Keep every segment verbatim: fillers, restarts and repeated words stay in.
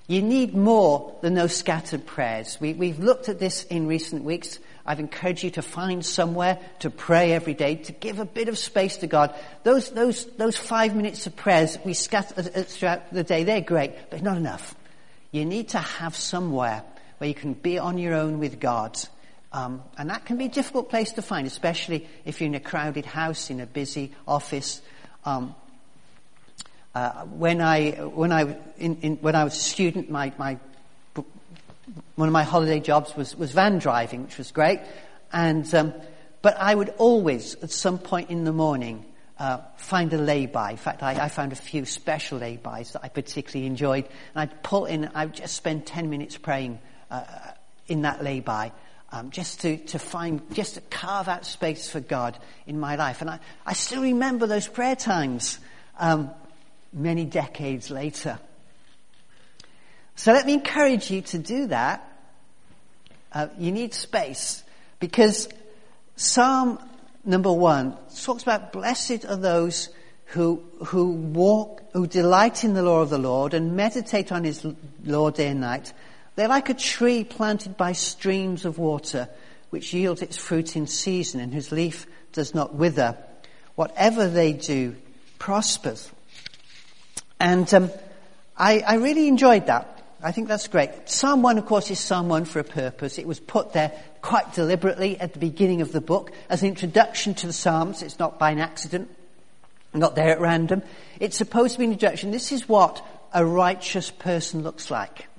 You need more than those scattered prayers. We, we've looked at this in recent weeks. I've encouraged you to find somewhere to pray every day, to give a bit of space to God. Those, those, those five minutes of prayers we scatter throughout the day, they're great, but not enough. You need to have somewhere where you can be on your own with God. Um, and that can be a difficult place to find, especially if you're in a crowded house, in a busy office. Um, uh, when I, when I, in, in, when I was a student, my, my, one of my holiday jobs was, was van driving, which was great. And, um, but I would always, at some point in the morning, uh, find a lay-by. In fact, I, I found a few special lay-bys that I particularly enjoyed. And I'd pull in, I'd just spend ten minutes praying, uh, in that lay-by. Um, just to, to find, just to carve out space for God in my life. And I, I still remember those prayer times, um, many decades later. So let me encourage you to do that. Uh, you need space, because Psalm number one talks about blessed are those who, who walk, who delight in the law of the Lord and meditate on his law day and night. They're like a tree planted by streams of water, which yields its fruit in season and whose leaf does not wither. Whatever they do prospers. And um, I, I really enjoyed that. I think that's great. Psalm one, of course, is Psalm one for a purpose. It was put there quite deliberately at the beginning of the book as an introduction to the Psalms. It's not by an accident, not there at random. It's supposed to be an introduction. This is what a righteous person looks like.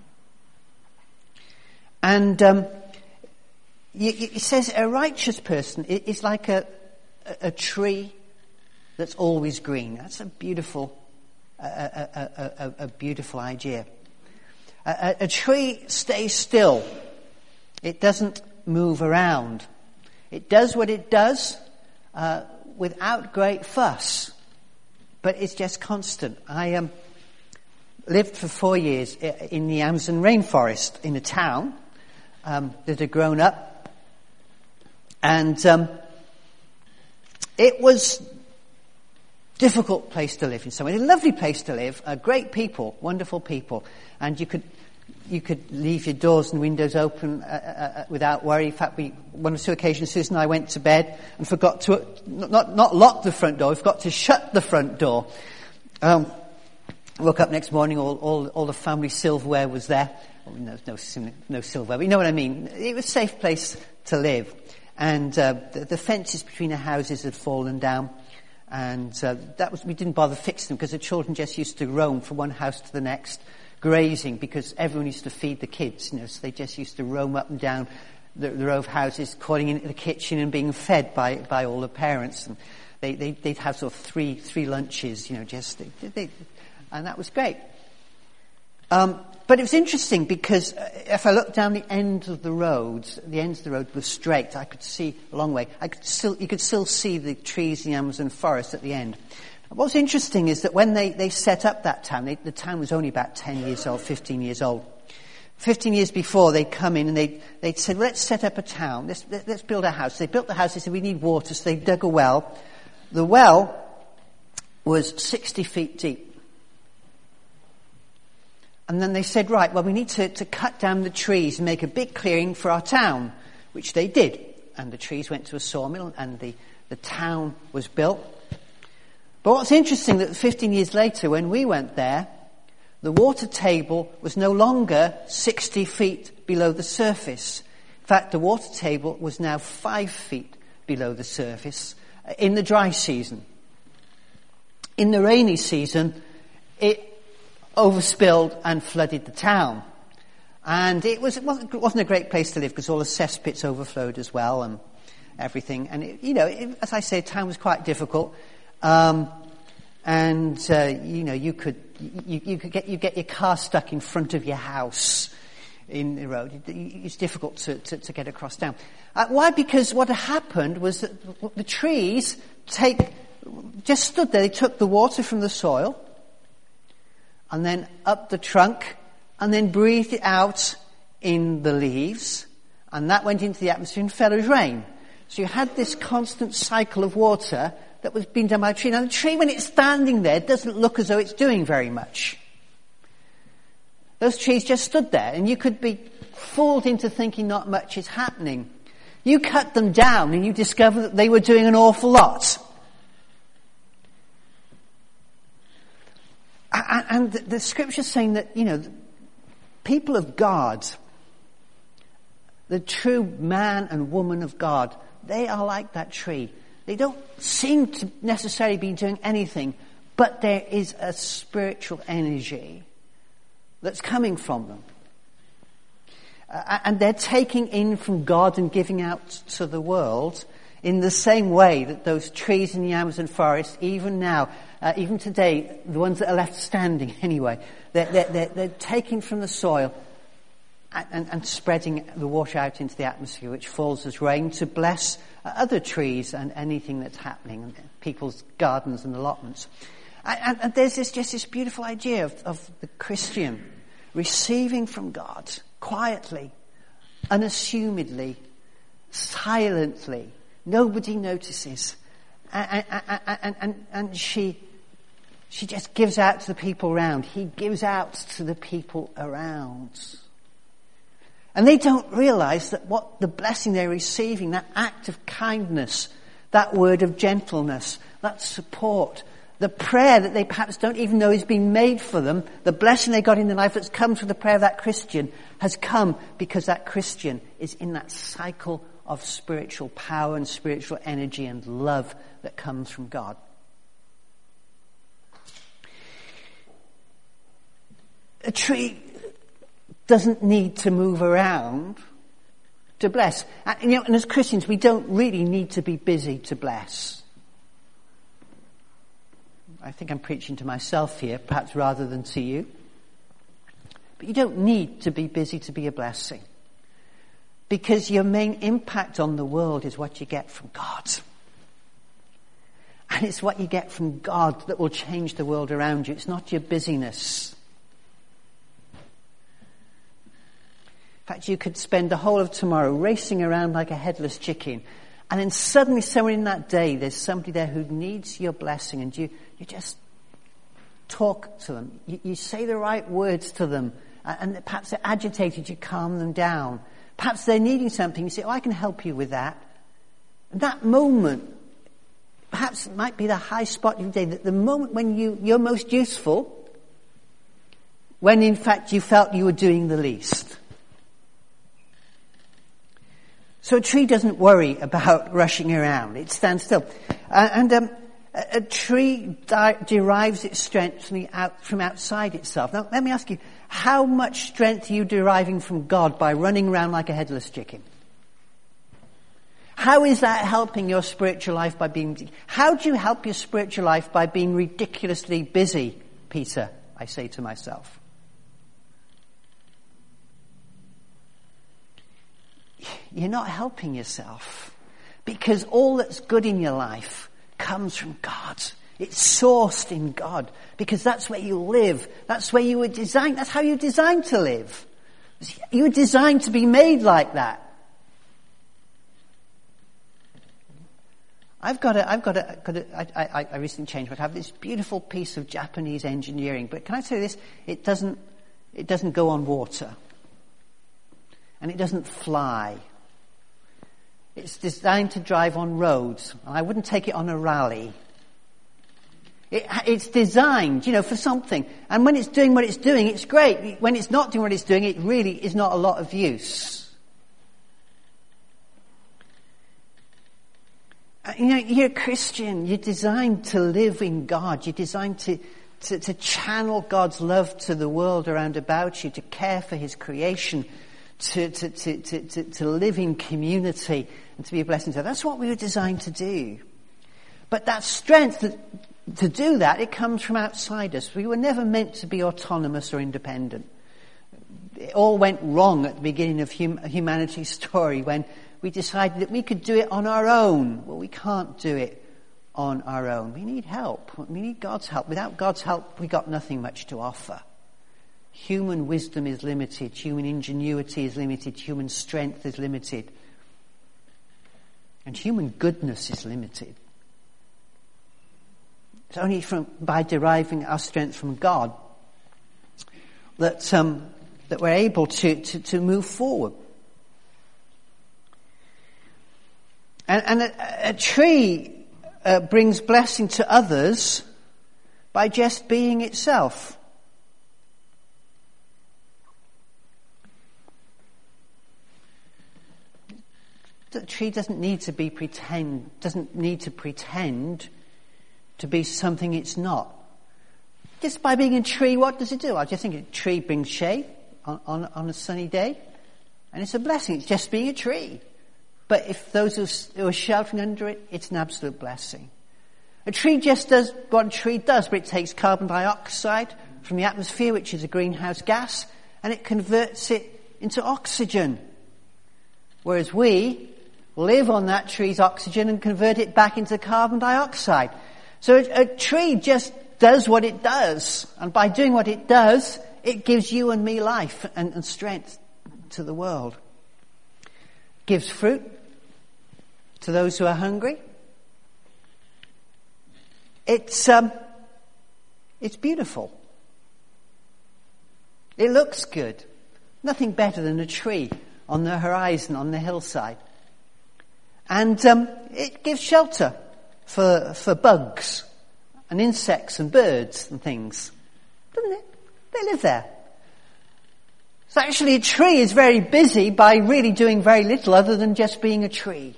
And um, it says a righteous person is like a, a, a tree that's always green. That's a beautiful, a, a, a, a beautiful idea. A, a tree stays still. It doesn't move around. It does what it does uh, without great fuss, but it's just constant. I um, lived for four years in the Amazon rainforest in a town Um, that had grown up, and um, it was a difficult place to live in some way. A lovely place to live, uh, great people, wonderful people, and you could you could leave your doors and windows open uh, uh, without worry. In fact, we one or two occasions, Susan and I went to bed and forgot to not not lock the front door. We forgot to shut the front door. Um, woke up next morning, all all, all the family silverware was there. No, no, no silver, but you know what I mean. It was a safe place to live. And uh, the, the fences between the houses had fallen down. And uh, that was, we didn't bother fixing them because the children just used to roam from one house to the next, grazing, because everyone used to feed the kids, you know, so they just used to roam up and down the, the row of houses, calling into the kitchen and being fed by, by all the parents. And they, they, they'd have sort of three, three lunches, you know, just, they, they, and that was great. Um, but it was interesting because if I looked down the end of the road, the ends of the road were straight. I could see a long way. I could still, you could still see the trees in the Amazon forest at the end. What's interesting is that when they, they set up that town, they, the town was only about ten years old, fifteen years old. Fifteen years before, they'd come in and they'd, they'd said, well, let's set up a town. Let's, let's build a house. They built the house. They said, we need water. So they dug a well. The well was sixty feet deep. And then they said, right, well, we need to, to cut down the trees and make a big clearing for our town, which they did. And the trees went to a sawmill and the, the town was built. But what's interesting that fifteen years later, when we went there, the water table was no longer sixty feet below the surface. In fact, the water table was now five feet below the surface in the dry season. In the rainy season, it overspilled and flooded the town. And it, was, it wasn't, it wasn't a great place to live because all the cesspits overflowed as well and everything. And, it, you know, it, as I say, the town was quite difficult. Um, and, uh, you know, you could, you, you could get, you get your car stuck in front of your house in the road. It, it's difficult to, to, to get across town. Uh, why? Because what had happened was that the trees take, just stood there. They took the water from the soil, and then up the trunk, and then breathed it out in the leaves, and that went into the atmosphere and fell as rain. So you had this constant cycle of water that was being done by a tree. Now the tree, when it's standing there, doesn't look as though it's doing very much. Those trees just stood there, and you could be fooled into thinking not much is happening. You cut them down and you discover that they were doing an awful lot. And the scripture's saying that, you know, people of God, the true man and woman of God, they are like that tree. They don't seem to necessarily be doing anything, but there is a spiritual energy that's coming from them. Uh, and they're taking in from God and giving out to the world in the same way that those trees in the Amazon forest, even now, uh, even today, the ones that are left standing anyway, they're, they're, they're, they're taking from the soil and, and, and spreading the water out into the atmosphere, which falls as rain to bless uh, other trees and anything that's happening in people's gardens and allotments. And, and, and there's this, just this beautiful idea of, of the Christian receiving from God quietly, unassumedly, silently. Nobody notices. And, and, and, and, and she, she just gives out to the people around. He gives out to the people around. And they don't realize that what the blessing they're receiving, that act of kindness, that word of gentleness, that support, the prayer that they perhaps don't even know is being made for them, the blessing they got in their life that's come through the prayer of that Christian has come because that Christian is in that cycle of spiritual power and spiritual energy and love that comes from God. A tree doesn't need to move around to bless. And, you know, and as Christians, we don't really need to be busy to bless. I think I'm preaching to myself here, perhaps rather than to you. But you don't need to be busy to be a blessing. Because your main impact on the world is what you get from God. And it's what you get from God that will change the world around you. It's not your busyness. In fact, you could spend the whole of tomorrow racing around like a headless chicken. And then suddenly, somewhere in that day, there's somebody there who needs your blessing. And you, you just talk to them. You, you say the right words to them. And perhaps they're agitated, you calm them down. Perhaps they're needing something. You say, oh, I can help you with that. And that moment, perhaps it might be the high spot of your day, that the moment when you, you're most useful, when in fact you felt you were doing the least. So a tree doesn't worry about rushing around. It stands still. Uh, and um, a, a tree di- derives its strength from, the out, from outside itself. Now, let me ask you, how much strength are you deriving from God by running around like a headless chicken? How is that helping your spiritual life by being... How do you help your spiritual life by being ridiculously busy, Peter? I say to myself. You're not helping yourself, because all that's good in your life comes from God. It's sourced in God, because that's where you live. That's where you were designed. That's how you're designed to live. You were designed to be made like that. I've got a, I've got a, got a I, I, I recently changed, but I have this beautiful piece of Japanese engineering. But can I say this? It doesn't, it doesn't go on water. And it doesn't fly. It's designed to drive on roads. And I wouldn't take it on a rally. It, it's designed, you know, for something. And when it's doing what it's doing, it's great. When it's not doing what it's doing, it really is not a lot of use. You know, you're a Christian. You're designed to live in God. You're designed to, to, to channel God's love to the world around about you, to care for His creation, To, to, to, to, to live in community and to be a blessing to others. That's what we were designed to do. But that strength to, to do that, it comes from outside us. We were never meant to be autonomous or independent. It all went wrong at the beginning of hum, humanity's story when we decided that we could do it on our own. Well, we can't do it on our own. We need help. We need God's help. Without God's help, we got nothing much to offer. Human wisdom is limited. Human ingenuity is limited. Human strength is limited. And human goodness is limited. It's only from, by deriving our strength from God that um, that we're able to, to, to move forward. And, and a, a tree uh, brings blessing to others by just being itself. The tree doesn't need to be pretend, doesn't need to pretend to be something it's not. Just by being a tree, what does it do? I just think a tree brings shade on, on, on a sunny day, and it's a blessing. It's just being a tree. But if those who are sheltering under it, it's an absolute blessing. A tree just does what a tree does, but it takes carbon dioxide from the atmosphere, which is a greenhouse gas, and it converts it into oxygen. Whereas we live on that tree's oxygen and convert it back into carbon dioxide. So a, a tree just does what it does. And by doing what it does, it gives you and me life and, and strength to the world. Gives fruit to those who are hungry. It's, um, it's beautiful. It looks good. Nothing better than a tree on the horizon, on the hillside. And um, it gives shelter for for bugs and insects and birds and things, doesn't it? They live there. So actually a tree is very busy by really doing very little other than just being a tree.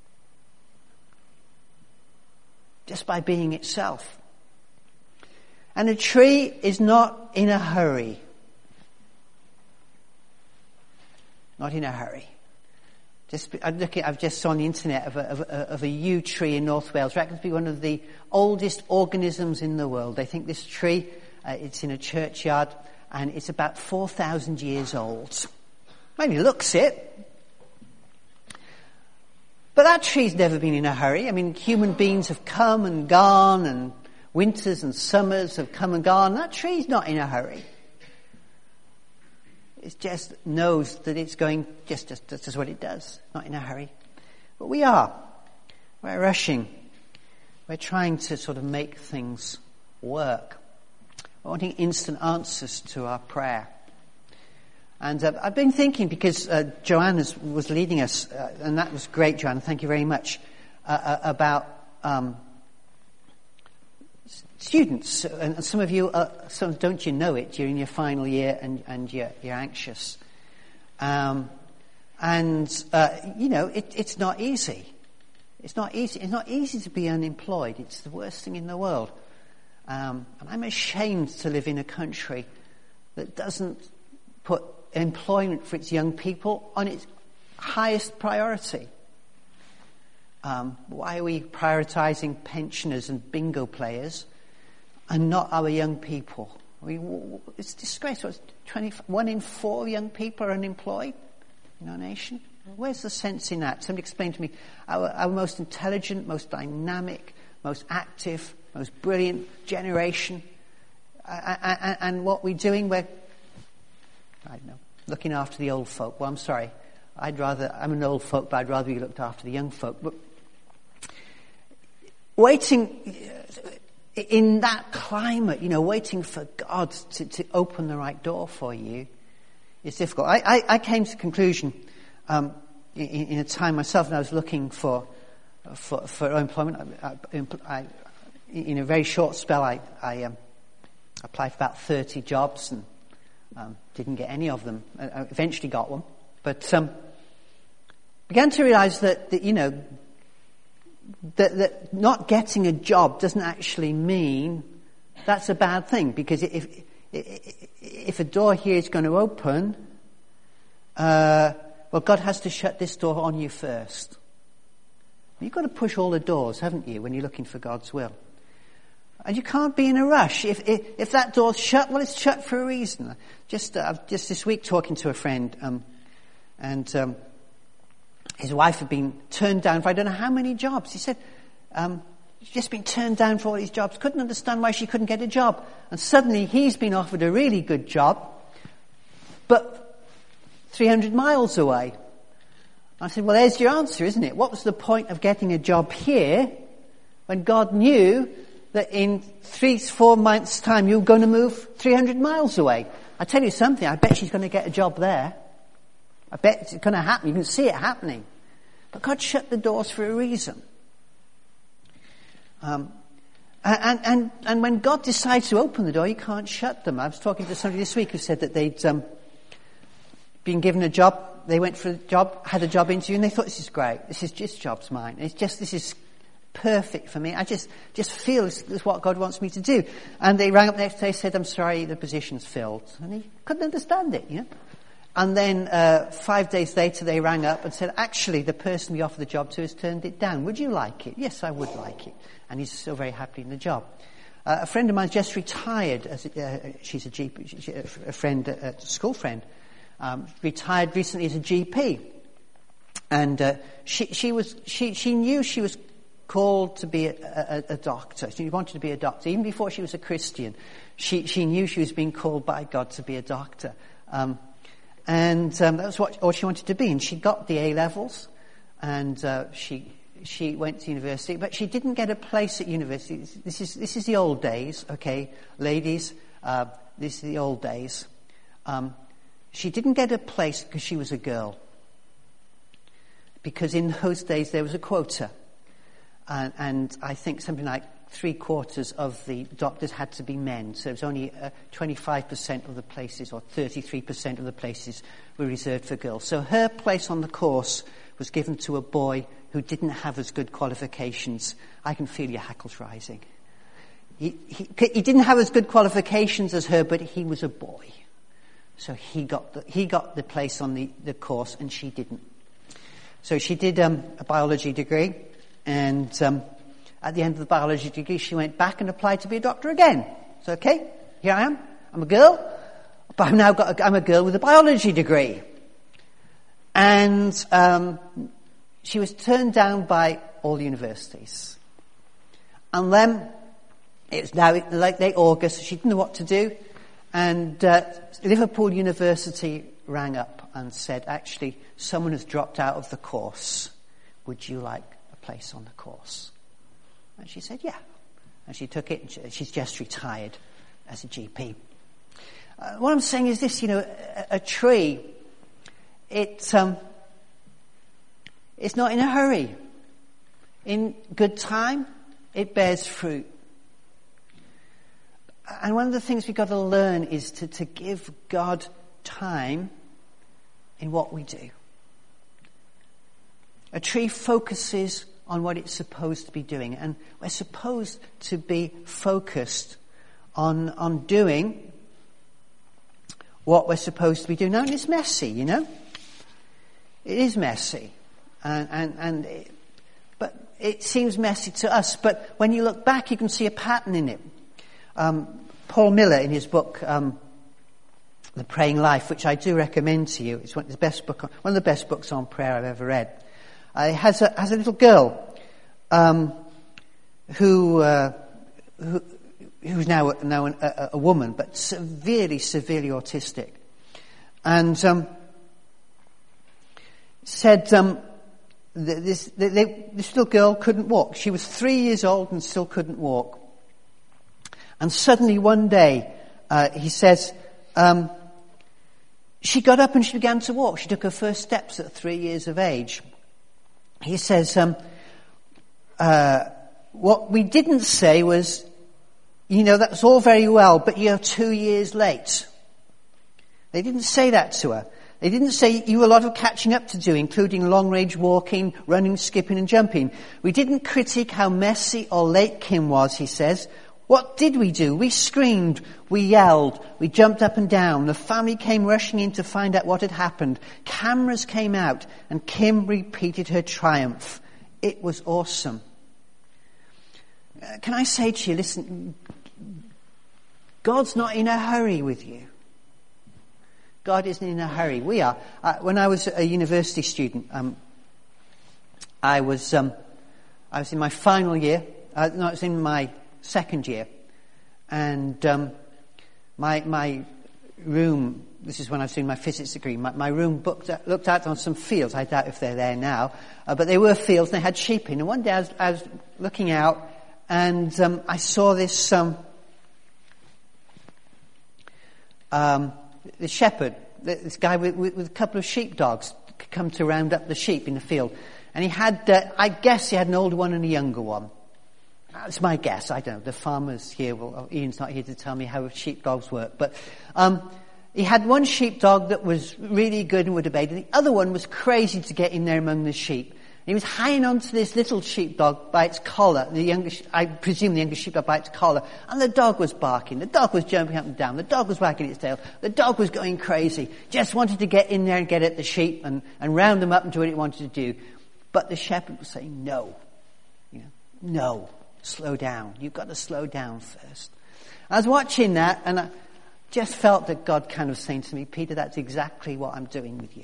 Just by being itself. And a tree is not in a hurry. Not in a hurry. Just, I'm looking, I've just saw on the internet of a, of a, of a yew tree in North Wales, reckoned to be one of the oldest organisms in the world. They think this tree, uh, it's in a churchyard, and it's about four thousand years old. Maybe looks it. But that tree's never been in a hurry. I mean, human beings have come and gone, and winters and summers have come and gone. That tree's not in a hurry. It just knows that it's going, just, just, just as what it does, not in a hurry. But we are. We're rushing. We're trying to sort of make things work. We're wanting instant answers to our prayer. And uh, I've been thinking, because uh, Joanne was leading us, uh, and that was great, Joanne, thank you very much, uh, uh, about um, students. And some of you, uh, some don't you know it, you're in your final year and, and you're, you're anxious. Um, and, uh, you know, it, it's not easy. It's not easy. It's not easy to be unemployed. It's the worst thing in the world. Um, and I'm ashamed to live in a country that doesn't put employment for its young people on its highest priority. Um, why are we prioritizing pensioners and bingo players and not our young people? I mean, it's disgraceful. It's twenty, one in four young people are unemployed in our nation. Where's the sense in that? Somebody explain to me. Our, our most intelligent, most dynamic, most active, most brilliant generation, uh, and what we're doing, we're, I don't know, looking after the old folk. Well, I'm sorry. I'd rather, I'm an old folk, but I'd rather be looked after the young folk. But waiting in that climate, you know, waiting for God to, to open the right door for you is difficult. I, I, I came to the conclusion um, in, in a time myself when I was looking for for, for employment. I, I, in a very short spell, I, I um, applied for about thirty jobs and um, didn't get any of them. I eventually got one, but um, began to realize that, that you know, that, that not getting a job doesn't actually mean that's a bad thing, because if if, if a door here is going to open, uh, well, God has to shut this door on you first. You've got to push all the doors, haven't you, when you're looking for God's will? And you can't be in a rush. If if, if that door's shut, well, it's shut for a reason. Just uh, just this week, talking to a friend, um, and um, his wife had been turned down for I don't know how many jobs. He said um, she's just been turned down for all these jobs. Couldn't understand why she couldn't get a job. And suddenly he's been offered a really good job, but three hundred miles away. I said, well, there's your answer, isn't it? What was the point of getting a job here when God knew that in three, four months' time you were going to move three hundred miles away? I tell you something, I bet she's going to get a job there. I bet it's going to happen. You can see it happening. But God shut the doors for a reason. Um, and, and, and when God decides to open the door, you can't shut them. I was talking to somebody this week who said that they'd um, been given a job. They went for a job, had a job interview, and they thought, this is great. This is just job's mine. It's just, this is perfect for me. I just, just feel this is what God wants me to do. And they rang up the next day and said, I'm sorry, the position's filled. And he couldn't understand it, you know. And then uh, five days later they rang up and said, actually, the person we offered the job to has turned it down. Would you like it? Yes, I would like it. And he's still very happy in the job. Uh, a friend of mine just retired. As a, uh, she's a G P, she's a friend, a school friend, um, retired recently as a G P. And uh, she, she was, she, she knew she was called to be a, a, a doctor. She wanted to be a doctor. Even before she was a Christian, she, she knew she was being called by God to be a doctor. Um, And um, that was what all she wanted to be. And she got the A levels, and uh, she she went to university, but she didn't get a place at university. This is this is the old days, okay, ladies. Uh, this is the old days. Um, she didn't get a place because she was a girl. Because in those days there was a quota, and, and I think something like three quarters of the doctors had to be men. So it was only uh, twenty-five percent of the places, or thirty-three percent of the places were reserved for girls. So her place on the course was given to a boy who didn't have as good qualifications. I can feel your hackles rising. He, he, he didn't have as good qualifications as her, but he was a boy. So he got the, he got the place on the, the course, and she didn't. So she did um, a biology degree, and um, at the end of the biology degree, she went back and applied to be a doctor again. So, okay, here I am. I'm a girl, but I've now got a, I'm a girl with a biology degree. And um, she was turned down by all the universities. And then it was now like late August. She didn't know what to do, and uh, Liverpool University rang up and said, "Actually, someone has dropped out of the course. Would you like a place on the course?" And she said, yeah. And she took it, and she, she's just retired as a G P. Uh, what I'm saying is this, you know, a, a tree, it, um, it's not in a hurry. In good time, it bears fruit. And one of the things we've got to learn is to, to give God time in what we do. A tree focuses on what it's supposed to be doing. And we're supposed to be focused on on doing what we're supposed to be doing. Now, and it's messy, you know. It is messy. And, and, and it, but it seems messy to us. But when you look back, you can see a pattern in it. Um, Paul Miller, in his book, um, The Praying Life, which I do recommend to you, it's one of the best book, one of the best books on prayer I've ever read. Uh, has a has a little girl um, who uh, who who's now now an, a, a woman, but severely severely autistic, and um, said um, th- this they, they, this little girl couldn't walk. She was three years old and still couldn't walk. And suddenly one day, uh, he says, um, she got up and she began to walk. She took her first steps at three years of age. He says, um, uh, what we didn't say was, you know, that's all very well, but you're two years late. They didn't say that to her. They didn't say you have a lot of catching up to do, including long-range walking, running, skipping and jumping. We didn't critique how messy or late Kim was, he says. What did we do? We screamed, we yelled, we jumped up and down. The family came rushing in to find out what had happened. Cameras came out and Kim repeated her triumph. It was awesome. Uh, can I say to you, listen, God's not in a hurry with you. God isn't in a hurry. We are. Uh, when I was a university student, um, I was um, I was in my final year. Uh, no, I was in my second year, and um, my my room. This is when I was doing my physics degree. My, my room booked, looked out on some fields. I doubt if they're there now, uh, but they were fields. And they had sheep in. And one day I was, I was looking out, and um, I saw this um, um, the shepherd, this guy with, with, with a couple of sheepdogs, come to round up the sheep in the field. And he had, uh, I guess he had an older one and a younger one. That's my guess. I don't know. The farmers here, well, Ian's not here to tell me how sheepdogs work. But um, he had one sheepdog that was really good and would obey. And the other one was crazy to get in there among the sheep. And he was hanging on to this little sheepdog by its collar. The younger, I presume the younger sheepdog by its collar. And the dog was barking. The dog was jumping up and down. The dog was wagging its tail. The dog was going crazy. Just wanted to get in there and get at the sheep and, and round them up and do what it wanted to do. But the shepherd was saying, no. You know, no. Slow down. You've got to slow down first. I was watching that and I just felt that God kind of saying to me, Peter, that's exactly what I'm doing with you.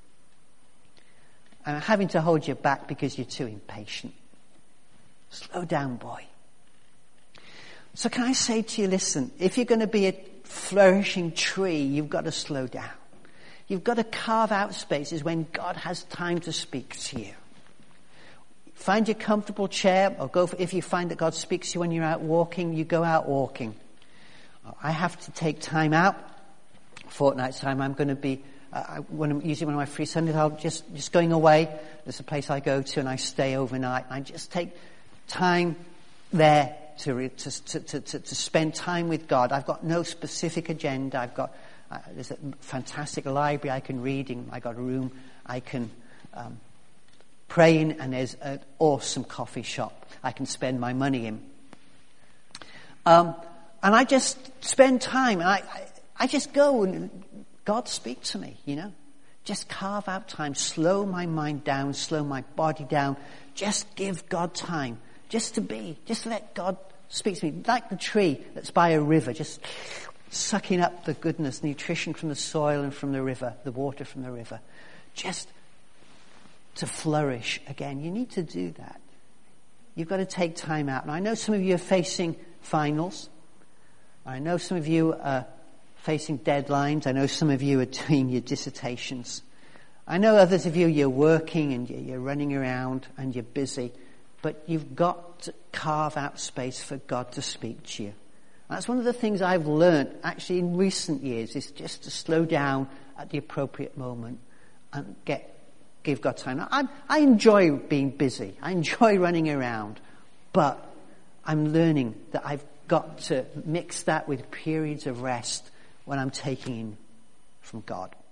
I'm having to hold you back because you're too impatient. Slow down, boy. So can I say to you, listen, if you're going to be a flourishing tree, you've got to slow down. You've got to carve out spaces when God has time to speak to you. Find your comfortable chair, or go for, if you find that God speaks to you when you're out walking, you go out walking. I have to take time out. Fortnight's time, I'm going to be, uh, when I'm using one of my free Sundays, I'll just, just going away. There's a place I go to and I stay overnight. I just take time there to, to, to, to, to spend time with God. I've got no specific agenda. I've got, uh, there's a fantastic library I can read in. I've got a room I can, um, praying, and there's an awesome coffee shop I can spend my money in. Um, and I just spend time, and I, I, I just go and God speak to me, you know. Just carve out time, slow my mind down, slow my body down. Just give God time, just to be, just let God speak to me. Like the tree that's by a river, just sucking up the goodness, nutrition from the soil and from the river, the water from the river. Just to flourish again. You need to do that. You've got to take time out. And I know some of you are facing finals. I know some of you are facing deadlines. I know some of you are doing your dissertations. I know others of you, you're working and you're running around and you're busy. But you've got to carve out space for God to speak to you. That's one of the things I've learned actually in recent years, is just to slow down at the appropriate moment and get give God time. I, I enjoy being busy. I enjoy running around. But I'm learning that I've got to mix that with periods of rest when I'm taking in from God.